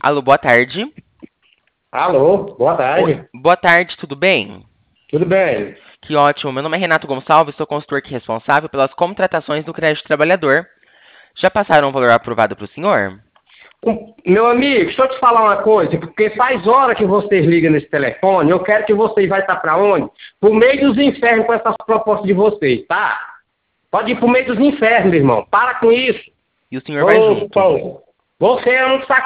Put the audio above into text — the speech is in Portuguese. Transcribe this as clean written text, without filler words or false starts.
Alô, boa tarde. Alô, boa tarde. Boa tarde, tudo bem? Tudo bem? Que ótimo. Meu nome é Renato Gonçalves, sou consultor aqui responsável pelas contratações do crédito trabalhador. Já passaram o valor aprovado para o senhor? Meu amigo, deixa eu te falar uma coisa, porque faz hora que vocês ligam nesse telefone, eu quero que vocês vão estar para onde? Pro meio dos infernos com essas propostas de vocês, tá? Pode ir pro meio dos infernos, irmão. Para com isso. E o senhor vai Ô, junto? pão. Você é um saco.